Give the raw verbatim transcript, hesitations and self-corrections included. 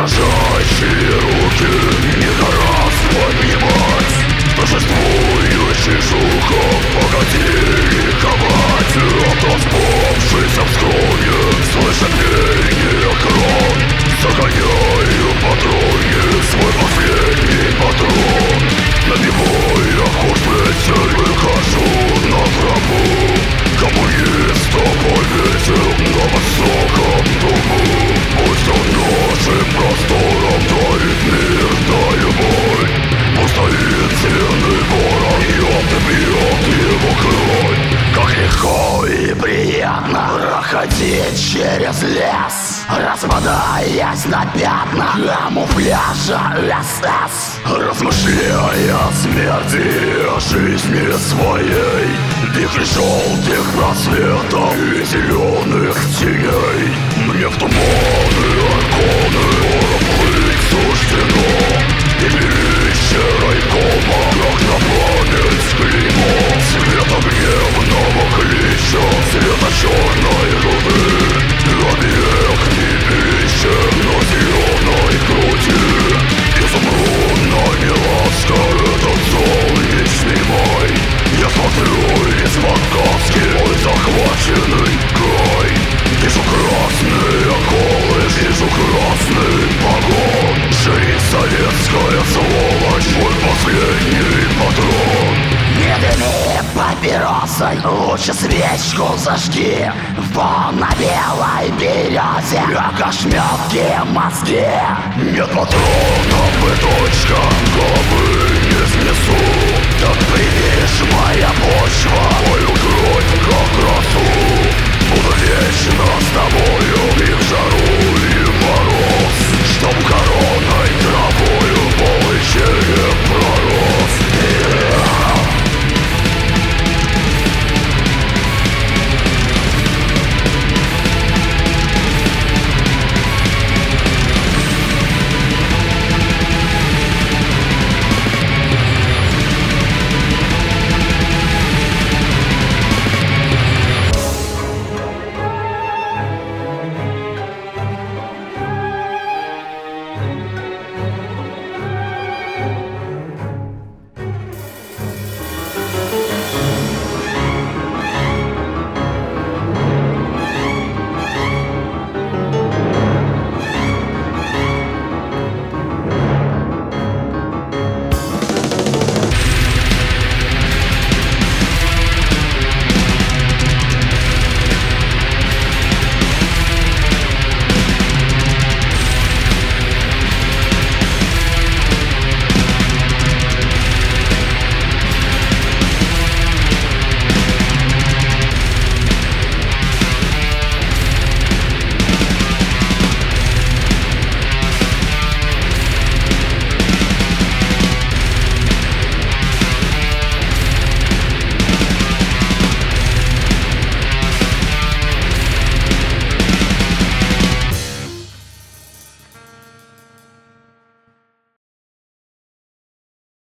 дрожащие руки не на раз поднимать торжествующий жухом, погоди ликовать. Отоспавшийся вскроне, слыша пение крон, загоняю патроне свой последний патрон. Набивая курс-прицель, выхожу на тропу. Коммуниста повесил на высоком дубу. Пусть он нашим простором дарит мир, дая боль. Пусть стоит зеленый ворон и обдымет его кровь. Как легко и приятно проходить через лес, распадаясь на пятна камуфляжа эс эс. Размышляя о смерти, о жизни своей, вихрь желтых просветов и зеленых теней. Мне в туманы арконы плыть суждено. Пепелище райкома, как на память клеймо. Света гневного клича, света черной руды. Объект не пищен на зеленой груди. Изумрудная ласка, этот солнечный май. Я смотрю из-под каски мой захваченный край. Вижу красные околы, вижу красный погон. Жри, советская сволочь, мой последний патрон. Не дыми папиросой, лучше свечку зажги. Вон на белой березе, как ошметки мозги. Нет патронов и точка, головы не снесу. Так